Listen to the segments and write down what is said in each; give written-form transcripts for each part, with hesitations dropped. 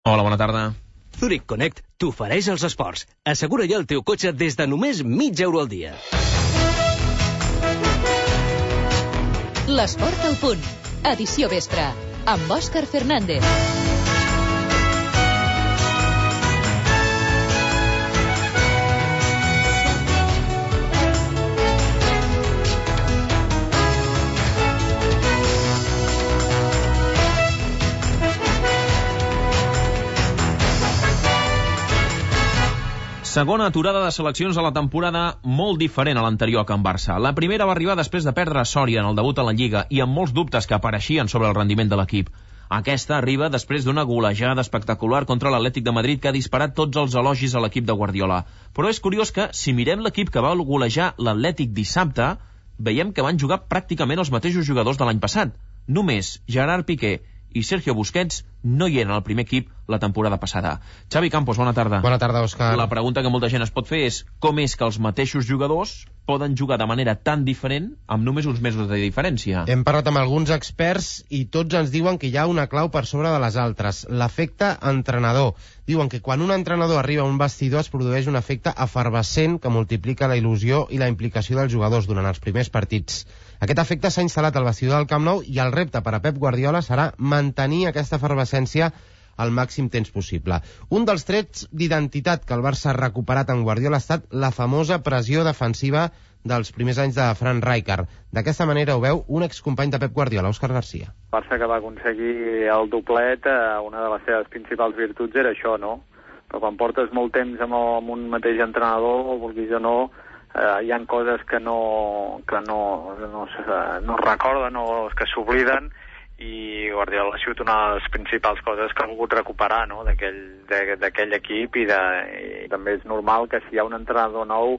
Hola, bona tarda. Zurich Connect t'ofereix els esports. Assegura-hi el teu cotxe des de només €0,5 al dia. L'esport al punt. Edició vespre. Amb Òscar Fernández. Segona aturada de seleccions a la temporada, molt diferent a l'anterior a Can Barça. La primera va arribar després de perdre a Sòria en el debut a la Lliga i amb molts dubtes que apareixien sobre el rendiment de l'equip. Aquesta arriba després d'una golejada espectacular contra l'Atlètic de Madrid que ha disparat tots els elogis a l'equip de Guardiola. Però és curiós que, si mirem l'equip que va golejar l'Atlètic dissabte, veiem que van jugar pràcticament els mateixos jugadors de l'any passat. Només Gerard Piqué i Sergio Busquets no hi eren al primer equip la temporada passada. Xavi Campos, bona tarda. Bona tarda, Òscar. La pregunta que molta gent es pot fer és com és que els mateixos jugadors poden jugar de manera tan diferent amb només uns mesos de diferència? Hem parlat amb alguns experts i tots ens diuen que hi ha una clau per sobre de les altres, l'efecte entrenador. Diuen que quan un entrenador arriba a un vestidor es produeix un efecte efervescent que multiplica la il·lusió i la implicació dels jugadors durant els primers partits. Aquest efecte s'ha instal·lat al vestidor del Camp Nou i el repte per a Pep Guardiola serà mantenir aquesta efervescència al màxim temps possible. Un dels trets d'identitat que el Barça ha recuperat en Guardiola ha estat la famosa pressió defensiva dels primers anys de Frank Rijkaard. D'aquesta manera ho veu un excompany de Pep Guardiola, Òscar Garcia. El Barça que va aconseguir el doblet, una de les seves principals virtuts era això, no? Però quan portes molt temps amb un mateix entrenador, vulguis o no, hi ha coses que no es recorden o que s'obliden, i Guardiola ha sigut una de les principals coses que ha volgut recuperar, no?, d'aquell equip, i també és normal que si hi ha un entrenador nou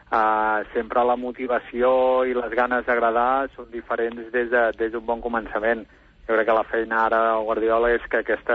sempre la motivació i les ganes d'agradar són diferents des d'un bon començament. Jo crec que la feina ara del Guardiola és que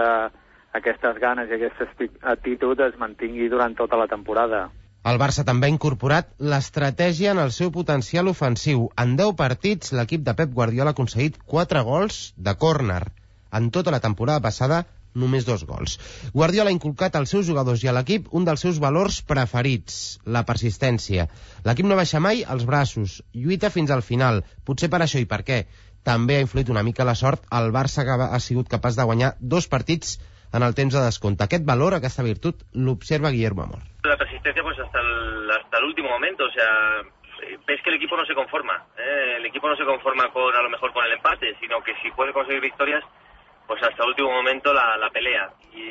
aquestes ganes i aquesta actitud es mantingui durant tota la temporada. El Barça també ha incorporat l'estratègia en el seu potencial ofensiu. En 10 partits, l'equip de Pep Guardiola ha aconseguit 4 gols de córner. En tota la temporada passada, només 2 gols. Guardiola ha inculcat als seus jugadors i a l'equip un dels seus valors preferits, la persistència. L'equip no baixa mai els braços, lluita fins al final. Potser per això i per què també ha influït una mica la sort, el Barça ha sigut capaç de guanyar 2 partits en el temps de descompte. Aquest valor, aquesta virtud, l'observa Guillermo Amor. La persistencia pues hasta el último momento, o sea, ves que el equipo no se conforma, el equipo no se conforma a lo mejor con el empate, sino que si puede conseguir victorias, pues hasta el último momento la pelea,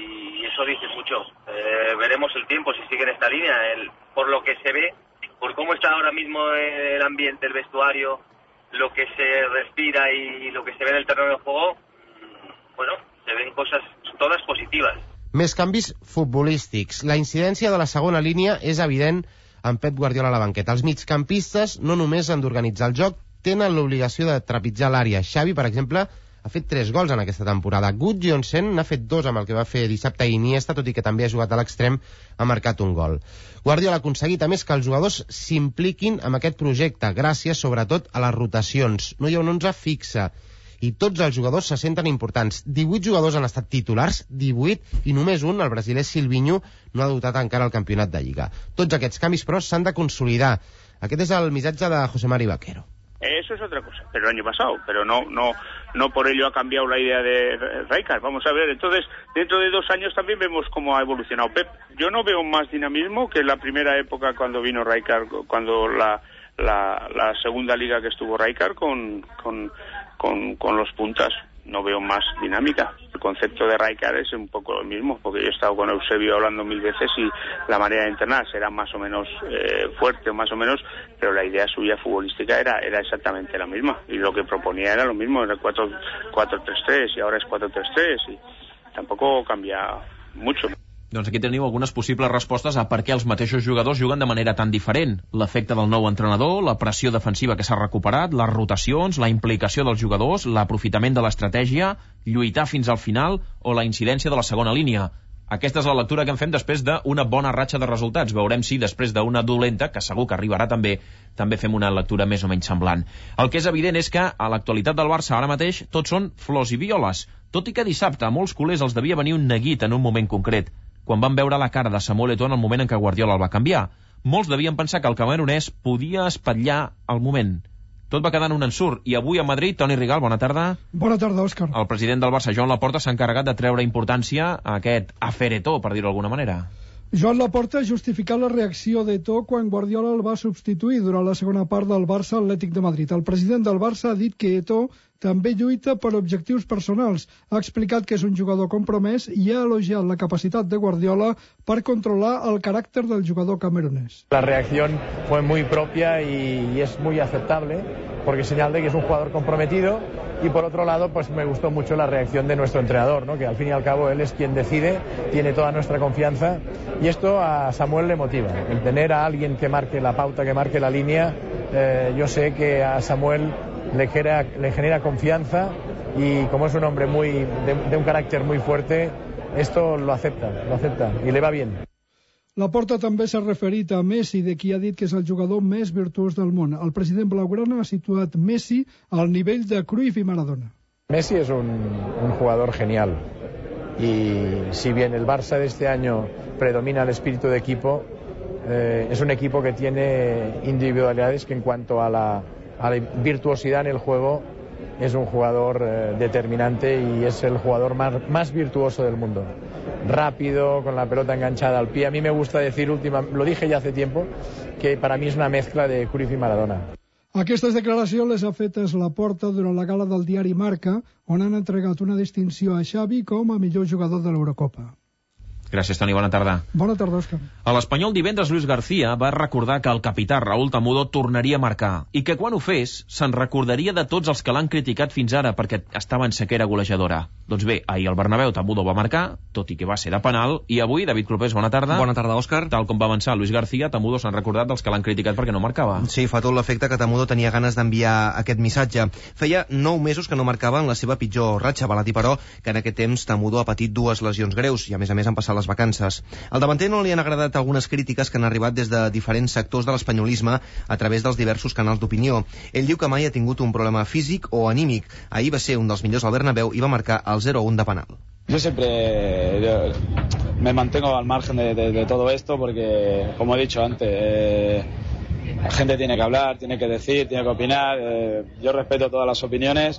y eso dice mucho. Veremos el tiempo si sigue en esta línea, por lo que se ve, por cómo está ahora mismo el ambiente, el vestuario, lo que se respira y lo que se ve en el terreno de juego, bueno, se ven cosas todas positivas. Més canvis futbolístics. La incidència de la segona línia és evident amb Pep Guardiola a la banqueta. Els migcampistes no només han d'organitzar el joc, tenen l'obligació de trepitjar l'àrea. Xavi, per exemple, ha fet 3 gols en aquesta temporada. Gudjohnsen n'ha fet 2 amb el que va fer dissabte a Iniesta, tot i que també ha jugat a l'extrem, ha marcat un gol. Guardiola ha aconseguit, a més, que els jugadors s'impliquin amb aquest projecte, gràcies, sobretot, a les rotacions. No hi ha un 11 fixe, i tots els jugadors se senten importants. 18 jugadors han estat titulars, 18, i només un, el brasiler Silvinho, no ha debutat encara al campionat de Lliga. Tots aquests canvis, però, s'han de consolidar. Aquest és el missatge de José Mari Vaquero. Eso es otra cosa, pero el año pasado, pero no por ello ha cambiado la idea de Rijkaard. Vamos a ver, entonces, dentro de 2 años también vemos cómo ha evolucionado Pep. Yo no veo más dinamismo que la primera época cuando vino Rijkaard, cuando la segunda liga que estuvo Rijkaard con los puntas. No veo más dinámica. El concepto de Rijkaard es un poco el mismo, porque yo he estado con Eusebio hablando 1000 veces y la manera de entrenar será más o menos fuerte, más o menos, pero la idea suya futbolística era exactamente la misma, y lo que proponía era lo mismo, era 4-3-3 y ahora es 4-3-3 y tampoco cambia mucho. Doncs aquí teniu algunes possibles respostes a per què els mateixos jugadors juguen de manera tan diferent. L'efecte del nou entrenador, la pressió defensiva que s'ha recuperat, les rotacions, la implicació dels jugadors, l'aprofitament de l'estratègia, lluitar fins al final o la incidència de la segona línia. Aquesta és la lectura que en fem després d'una bona ratxa de resultats. Veurem si després d'una dolenta, que segur que arribarà també fem una lectura més o menys semblant. El que és evident és que a l'actualitat del Barça ara mateix tot són flors i violes, tot i que dissabte a molts culers els devia venir un neguit en un moment concret, quan van veure la cara de Samuel Eto'o en el moment en què Guardiola el va canviar. Molts devien pensar que el camerunès podia espatllar el moment. Tot va quedar en un ensurt, i avui a Madrid, Toni Rigal, bona tarda. Bona tarda, Òscar. El president del Barça, Joan Laporta, s'ha encarregat de treure importància a aquest afer Eto'o, per dir-ho d'alguna manera. Joan Laporta ha justificat la reacció d'Eto'o quan Guardiola el va substituir durant la segona part del Barça Atlètic de Madrid. El president del Barça ha dit que Eto'o també lluita per objectius personals. Ha explicat que és un jugador compromès i ha elogiat la capacitat de Guardiola per controlar el caràcter del jugador camerunès. La reacción fue muy propia y es muy aceptable porque señal de que es un jugador comprometido, y por otro lado pues me gustó mucho la reacción de nuestro entrenador, ¿no? Que al fin y al cabo él es quien decide, tiene toda nuestra confianza, y esto a Samuel le motiva. El tener a alguien que marque la pauta, que marque la línea, yo sé que a Samuel le genera confianza, y como es un hombre de un carácter muy fuerte, esto lo acepta y le va bien. Laporta també s'ha referit a Messi, de qui ha dit que és el jugador més virtuós del món. El president blaugrana ha situat Messi al nivell de Cruyff y Maradona. Messi es un jugador genial, y si bien el Barça de este año predomina el espíritu de equipo, es un equipo que tiene individualidades que en cuanto a la virtuosidad en el juego es un jugador determinante, y es el jugador más virtuoso del mundo. Rápido, con la pelota enganchada al pie. A mí me gusta decir, lo dije ya hace tiempo, que para mí es una mezcla de Cruyff y Maradona. Aquestes declaracions les ha fetes Laporta durant la gala del diari Marca, on han entregat una distinció a Xavi com a millor jugador de l'Eurocopa. Gràcies, Toni, bona tarda. Bona tarda, Òscar. A l'Espanyol divendres, Luis García va recordar que el capità Raúl Tamudo tornaria a marcar, i que quan ho fes se'n recordaria de tots els que l'han criticat fins ara perquè estava en sequera golejadora. Doncs bé, ahir al Bernabéu Tamudo va marcar, tot i que va ser de penal, i avui, David Clopés, bona tarda. Bona tarda, Òscar. Tal com va avançar Luis García, Tamudo s'han recordat dels que l'han criticat perquè no marcava. Sí, fa tot l'efecte que Tamudo tenia ganes d'enviar aquest missatge. Feia 9 mesos que no marcava en la seva pitjor ratxa, val a dir, però, que en aquest temps Tamudo ha patit 2 lesions greus i a més han passat les vacances. Al davanter no li han agradat algunes crítiques que han arribat des de diferents sectors de l'espanyolisme a través dels diversos canals d'opinió. Ell diu que mai ha tingut un problema físic o anímic. Ahir va ser un dels millors al Bernabéu i va marcar el 0-1 de penal. Yo siempre me mantengo al margen de todo esto porque, como he dicho antes, la gente tiene que hablar, tiene que decir, tiene que opinar. Yo respeto todas las opiniones.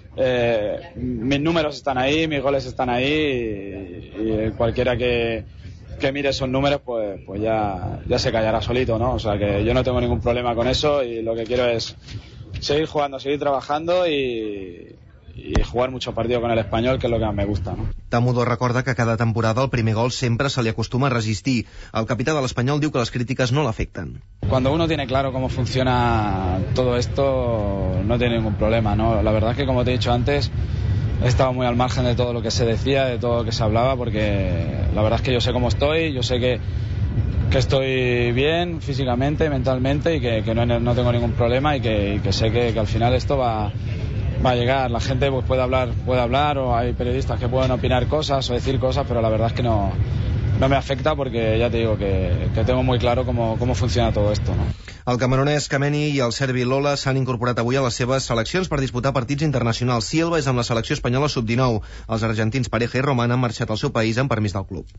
Mis números están ahí, mis goles están ahí, y cualquiera que mire esos números pues ya se callará solito, ¿no? O sea que yo no tengo ningún problema con eso, y lo que quiero es seguir jugando, seguir trabajando y jugar muchos partidos con el Espanyol, que es lo que más me gusta, ¿no? Tamudo recorda que cada temporada el primer gol sempre se li acostuma a resistir. El capità de l'Espanyol diu que les crítiques no l'afecten. Cuando uno tiene claro cómo funciona todo esto, no tiene ningún problema, ¿no? La verdad es que, como te he dicho antes, he estado muy al margen de todo lo que se decía, de todo lo que se hablaba, porque la verdad es que yo sé cómo estoy, yo sé que estoy bien físicamente, mentalmente, y que no tengo ningún problema, y que sé que al final esto va a llegar. La gente pues puede hablar, o hay periodistas que pueden opinar cosas o decir cosas, pero la verdad es que no me afecta, porque ya te digo que tengo muy claro cómo funciona todo esto, ¿no? El camerunès Kameni i el serbi Lola s'han incorporat avui a les seves seleccions per disputar partits internacionals. Silva és amb la selecció espanyola sub-19. Els argentins Pareja i Roman han marxat al seu país amb permís del club.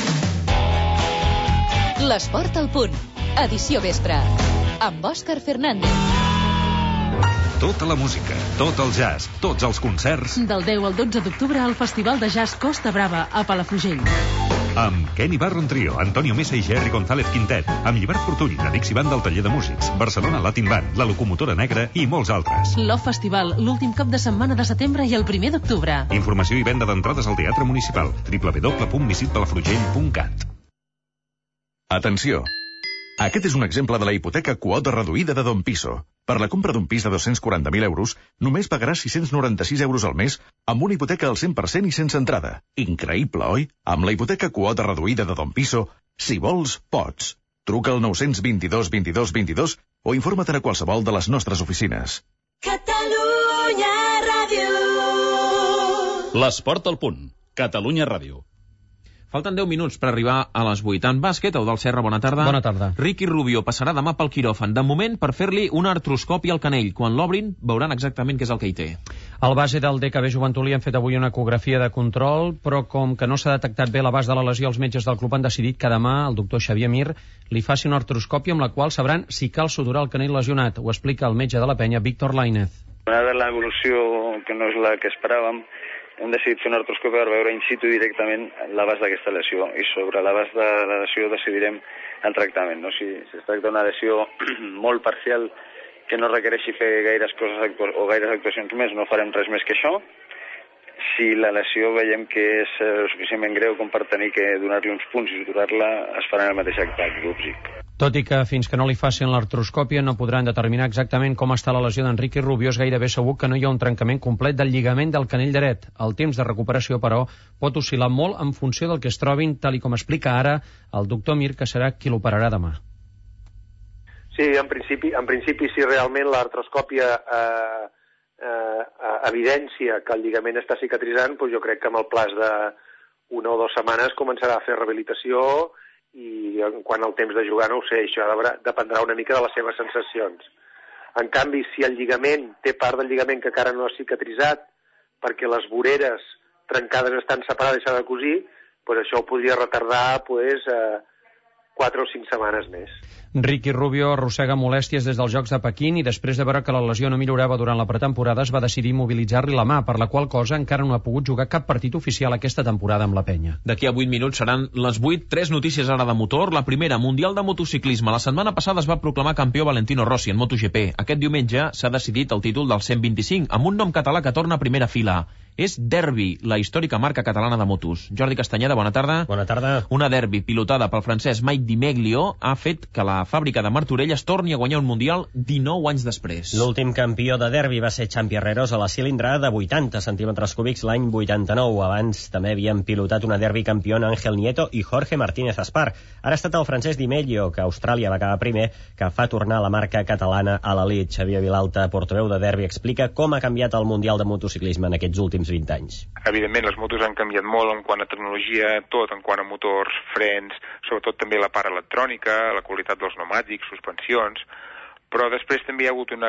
L'esport al punt. Edició vespre. Amb Òscar Fernández. Tota la música, tot el jazz, tots els concerts. Del 10 al 12 d'octubre al Festival de Jazz Costa Brava, a Palafrugell. Amb Kenny Barron Trio, Antonio Mesa i Jerry González Quintet, amb Llibert Fortuny, la Dixie Band del Taller de Músics, Barcelona Latin Band, la Locomotora Negra i molts altres. Love Festival, l'últim cap de setmana de setembre i el 1 d'octubre. Informació i venda d'entrades al Teatre Municipal, www.visitpalafrugell.cat. Atenció! Aquest és un exemple de la hipoteca quota reduïda de Don Piso. Per la compra d'un pis de 240.000 euros, només pagaràs 696 euros al mes amb una hipoteca al 100% i sense entrada. Increïble, oi? Amb la hipoteca quota reduïda de Don Piso, si vols, pots. Truca al 922 22 22 o informa't a qualsevol de les nostres oficines. Catalunya Ràdio. L'esport al punt. Catalunya Ràdio. Falten 10 minuts per arribar a les 8. En bàsquet, Eudald Serra, bona tarda. Bona tarda. Ricky Rubio passarà demà pel quiròfan. De moment, per fer-li una artroscòpia al canell. Quan l'obrin, veuran exactament què és el que hi té. Al base del DKB Joventut li han fet avui una ecografia de control, però com que no s'ha detectat bé l'abast de la lesió, els metges del club han decidit que demà el doctor Xavier Mir li faci una artroscòpia amb la qual sabran si cal suturar el canell lesionat. Ho explica el metge de la penya, Víctor Lainez. Donada l'evolució, que no és la que esperàvem, hem decidit fer una artroscòpia per veure in situ directament l'abast d'aquesta lesió, i sobre l'abast de la lesió decidirem el tractament. No? Si es tracta d'una lesió molt parcial que no requereixi fer gaires coses o gaires actuacions més, no farem res més que això. Si la lesió veiem que és suficientment greu com per tenir que donar-li uns punts i suturar-la, es farà en el mateix acte quirúrgic. Tot i que fins que no li facin l'artroscòpia no podran determinar exactament com està la lesió d'Enrique Rubio, és gairebé segur que no hi ha un trencament complet del lligament del canell dret. El temps de recuperació, però, pot oscil·lar molt en funció del que es trobin, tal i com explica ara el doctor Mir, que serà qui l'operarà demà. Sí, en principi si realment l'artroscòpia evidència que el lligament està cicatritzant, doncs jo crec que amb el plaç d'una o 2 setmanes començarà a fer rehabilitació, i quan el temps de jugar no ho sé, això dependrà una mica de les seves sensacions. En canvi, si el lligament té part del lligament que encara no ha cicatritzat perquè les voreres trencades estan separades i s'ha de cosir, doncs això ho podria retardar 4 o 5 setmanes més. Ricky Rubio arrossega molèsties des dels Jocs de Pequín i després de veure que la lesió no millorava durant la pretemporada es va decidir mobilitzar-li la mà, per la qual cosa encara no ha pogut jugar cap partit oficial aquesta temporada amb la penya. D'aquí a 8 minuts seran les 8. 3 notícies ara de motor. La primera, Mundial de Motociclisme. La setmana passada es va proclamar campió Valentino Rossi en MotoGP. Aquest diumenge s'ha decidit el títol del 125 amb un nom català que torna a primera fila. És Derbi, la històrica marca catalana de motos. Jordi Castanyeda, bona tarda. Bona tarda. Una Derbi pilotada pel francès Mike Di Meglio ha fet que la fàbrica de Martorelles torni a guanyar un Mundial 19 anys després. L'últim campió de Derbi va ser Xampi Herreros a la cilindrada de 80 centímetres cúbics l'any 89. Abans també havien pilotat una Derbi campiona Ángel Nieto i Jorge Martínez Aspar. Ara ha estat el francès Di Meglio, que a Austràlia va acabar primer, que fa tornar la marca catalana a l'elit. Xavier Vilalta, portaveu de Derbi, explica com ha canviat el Mundial de Motociclisme en aquests últims 20 anys. Evidentment, les motos han canviat molt en quant a tecnologia, tot en quant a motors, frens, sobretot també la part electrònica, la qualitat dels pneumàtics, suspensions, però després també hi ha hagut un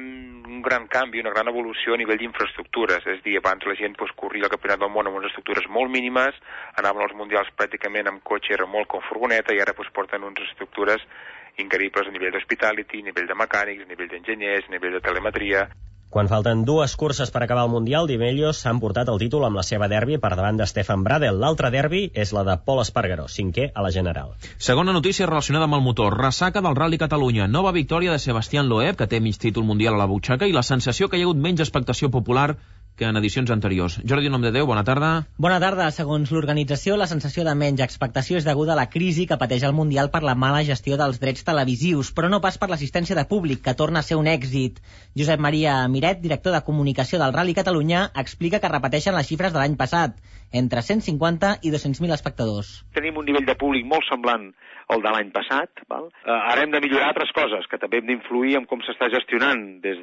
gran canvi, una gran evolució a nivell d'infraestructures. És a dir, abans la gent corria el campionat del món amb unes estructures molt mínimes, anaven als mundials pràcticament amb cotxe remolc o furgoneta, i ara porten unes estructures increïbles a nivell d'hospitality, a nivell de mecànics, a nivell d'enginyers, a nivell de telemetria. Quan falten 2 curses per acabar el Mundial, Di Meglio s'ha emportat el títol amb la seva derbi per davant de Stefan Bradl. L'altre derbi és la de Pol Espargaró, 5è a la General. Segona notícia relacionada amb el motor. Ressaca del Rally Catalunya. Nova victòria de Sebastián Loeb, que té mig títol mundial a la butxaca, i la sensació que hi ha hagut menys expectació popular que en edicions anteriors. Jordi Nomdedeu, bona tarda. Bona tarda. Segons l'organització, la sensació de menys expectació és deguda a la crisi que pateix el Mundial per la mala gestió dels drets televisius, però no pas per l'assistència de públic, que torna a ser un èxit. Josep Maria Miret, director de comunicació del Rally Catalunya, explica que repeteixen les xifres de l'any passat, entre 150 i 200.000 espectadors. Tenim un nivell de públic molt semblant al de l'any passat. Val? Ara hem de millorar altres coses, que també hem d'influir en com s'està gestionant des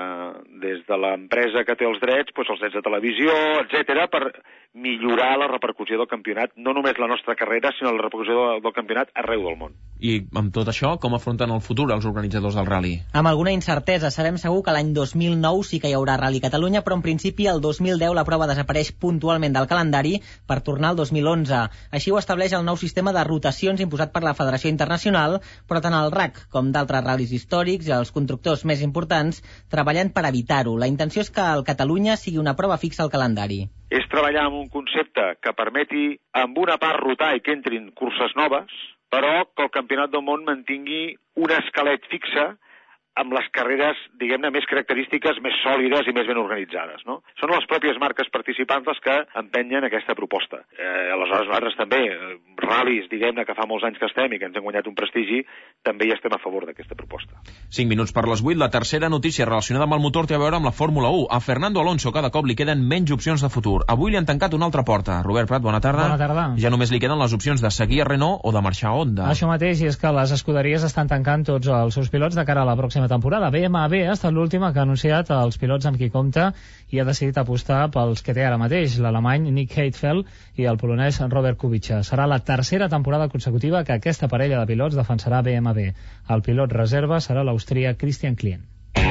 de l'empresa que té els drets, doncs els drets de televisió, etc, per millorar la repercussió del campionat, no només la nostra carrera, sinó la repercussió del campionat arreu del món. I amb tot això, com afronten el futur els organitzadors del rally? Amb alguna incertesa. Sabem segur que l'any 2009 sí que hi haurà Rally Catalunya, però en principi el 2010 la prova desapareix puntualment del calendari per tornar al 2011. Així ho estableix el nou sistema de rotacions imposat per la Federació Internacional, però tant el RAC com d'altres ral·lis històrics i els constructors més importants treballen per evitar-ho. La intenció és que el Catalunya sigui una prova fixa al calendari. És treballar amb un concepte que permeti amb una part rotar i que entrin curses noves, però que el Campionat del Món mantingui un esquelet fixe amb les carreres, diguem-ne, més característiques, més sòlides i més ben organitzades, no? Són les pròpies marques participants les que empenyen aquesta proposta. Aleshores nosaltres també ral·lis, diguem-ne, que fa molts anys que estem i que ens han guanyat un prestigi, també hi estem a favor d'aquesta proposta. 5 minuts per les 8. La tercera notícia relacionada amb el motor té a veure amb la Fórmula 1. A Fernando Alonso cada cop li queden menys opcions de futur. Avui li han tancat una altra porta. Robert Prat, bona tarda. Bona tarda. Ja només li queden les opcions de seguir a Renault o de marxar a Honda. Això mateix, i és que les escuderies estan tancant tots els seus pilots de cara a la pròxima temporada. BMW ha estat l'última que ha anunciat els pilots amb qui compta i ha decidit apostar pels que té ara mateix, l'alemany Nick Heidfeld i el polonès Robert Kubica. Serà la tercera temporada consecutiva que aquesta parella de pilots defensarà BMW. El pilot reserva serà l'austríac Christian Klien.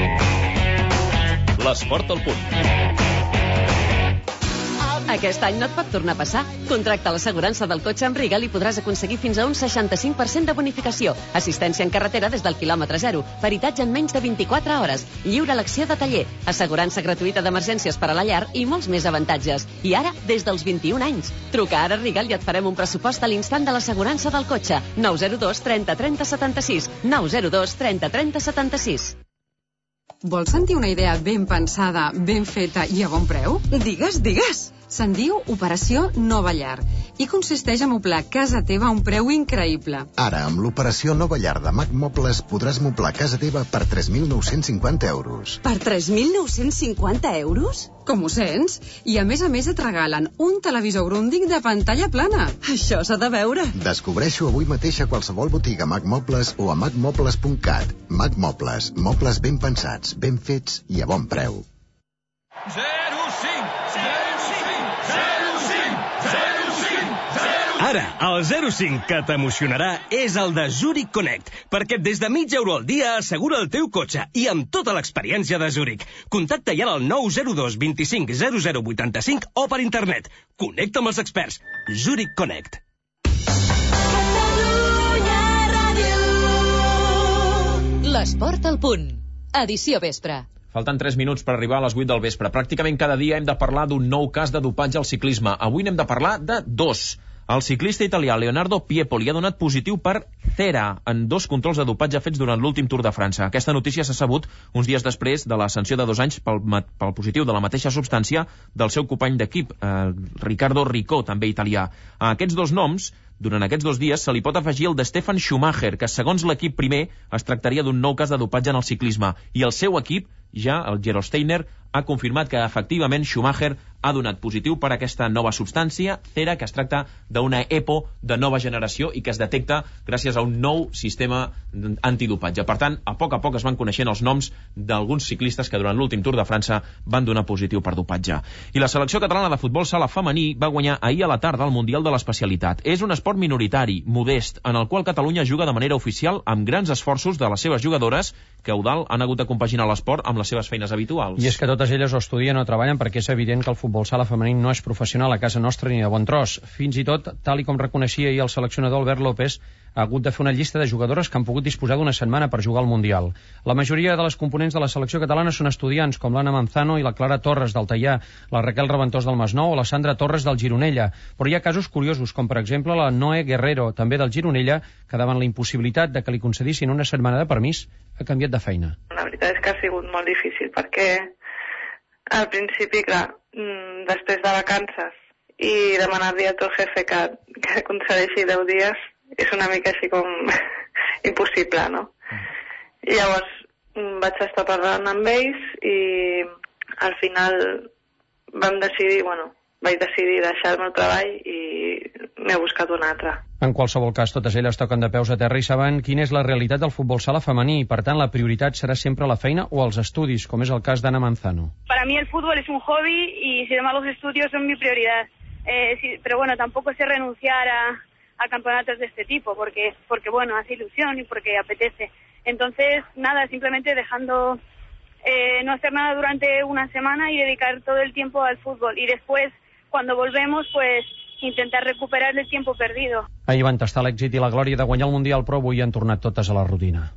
L'esport al punt. Aquest any no et pot tornar a passar. Contracta l'assegurança del cotxe amb Rigal i podràs aconseguir fins a un 65% de bonificació, assistència en carretera des del quilòmetre zero, peritatge en menys de 24 hores, lliure elecció de taller, assegurança gratuïta d'emergències per a la llar i molts més avantatges. I ara, des dels 21 anys. Truca ara a Rigal i et farem un pressupost a l'instant de l'assegurança del cotxe. 902 30 30 76. 902 30 30 76. Vols sentir una idea ben pensada, ben feta i a bon preu? Digues, digues! Se'n diu Operació Nova Llar i consisteix a moblar casa teva a un preu increïble. Ara, amb l'Operació Nova Llar de Mac Mobles podràs moblar casa teva per 3.950 euros. Per 3.950 euros? Com ho sents? I a més et regalen un televisor Grundig de pantalla plana. Això s'ha de veure. Descobreixo avui mateix a qualsevol botiga Mac Mobles o a macmobles.cat. Mac Mobles, mobles ben pensats, ben fets i a bon preu. 05. Ara, el 05 que t'emocionarà és el de Zurich Connect, perquè des de €0,5 al dia assegura el teu cotxe i amb tota l'experiència de Zurich. Contacta ja al 902 25 0085 o per internet. Connecta amb els experts. Zurich Connect. L'esport al punt. Edició vespre. Falten 3 minuts per arribar a les 8 del vespre. Pràcticament cada dia hem de parlar d'un nou cas de dopatge al ciclisme. Avui n'hem de parlar de 2. El ciclista italià Leonardo Piepoli ha donat positiu per Cera en 2 controls de dopatge fets durant l'últim Tour de França. Aquesta notícia s'ha sabut uns dies després de la sanció de 2 anys pel positiu de la mateixa substància del seu company d'equip, Riccardo Ricó, també italià. A aquests 2 noms, durant aquests 2 dies, se li pot afegir el de Stefan Schumacher, que segons l'equip primer es tractaria d'un nou cas de dopatge en el ciclisme. I el seu equip, ja, el Gerolsteiner, ha confirmat que efectivament Schumacher ha donat positiu per aquesta nova substància, Cera, que es tracta d'una EPO de nova generació i que es detecta gràcies a un nou sistema antidopatge. Per tant, a poc es van coneixent els noms d'alguns ciclistes que durant l'últim Tour de França van donar positiu per dopatge. I la selecció catalana de futbol sala femení va guanyar ahir a la tarda el Mundial de l'Especialitat. És un esport minoritari, modest, en el qual Catalunya juga de manera oficial amb grans esforços de les seves jugadores que a Eudald han hagut de compaginar l'esport amb les seves feines habituals. I és que totes elles o estudien o treballen perquè és evident que el futbol sala femení no és professional a casa nostra ni de bon tros. Fins i tot, tal i com reconeixia ahir el seleccionador Albert López, ha hagut de fer una llista de jugadores que han pogut disposar d'una setmana per jugar al Mundial. La majoria de les components de la selecció catalana són estudiants, com l'Anna Manzano i la Clara Torres del Teià, la Raquel Reventós del Masnou o la Sandra Torres del Gironella. Però hi ha casos curiosos, com per exemple la Noé Guerrero, també del Gironella, que davant la impossibilitat de que li concedissin una setmana de permís, ha canviat de feina. La veritat és que ha sigut molt difícil, perquè al principi, clar, després de vacances i demanar-li a tu el jefe que concedeixi 10 dies és una mica així com impossible, no? I llavors vaig estar parlant amb ells i al final vaig decidir deixar-me el treball i n'he buscat un altre. En qualsevol cas, totes elles toquen de peus a terra i saben quina és la realitat del futbol sala femení i, per tant, la prioritat serà sempre la feina o els estudis, com és el cas d'Anna Manzano. Para mí el fútbol es un hobby y, sin embargo, los estudios son mi prioridad. Pero bueno, tampoco sé renunciar a campeonatos de este tipo porque bueno, hace ilusión y porque apetece. Entonces, nada, simplemente dejando no hacer nada durante una semana y dedicar todo el tiempo al fútbol. Y después, cuando volvemos, pues intentar recuperar el tiempo perdido. Ahir van tastar l'èxit i la glòria de guanyar el Mundial, però avui han tornat totes a la rutina.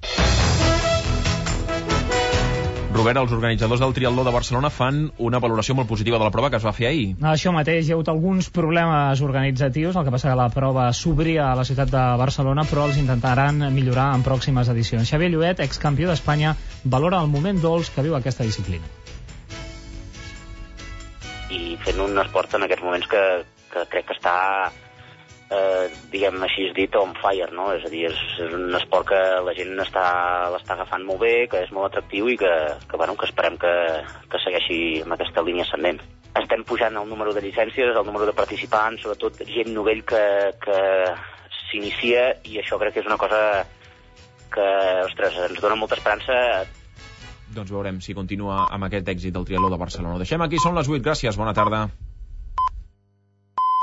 Robert, els organitzadors del triatló de Barcelona fan una valoració molt positiva de la prova que es va fer ahir. Això mateix, hi ha hagut alguns problemes organitzatius, el que passa que la prova s'obria a la ciutat de Barcelona, però els intentaran millorar en pròximes edicions. Xavier Lluet, excampió d'Espanya, valora el moment dolç que viu aquesta disciplina. I fent un esport en aquests moments que crec que està diguem així dit, on fire, no? És a dir, és un esport que la gent l'està agafant molt bé, que és molt atractiu i que esperem que segueixi amb aquesta línia ascendent. Estem pujant el número de llicències, el número de participants, sobretot gent novell que s'inicia, i això crec que és una cosa que, ostres, ens dona molta esperança. Doncs veurem si continua amb aquest èxit del triatló de Barcelona. Ho deixem aquí, són les 8. Gràcies, bona tarda.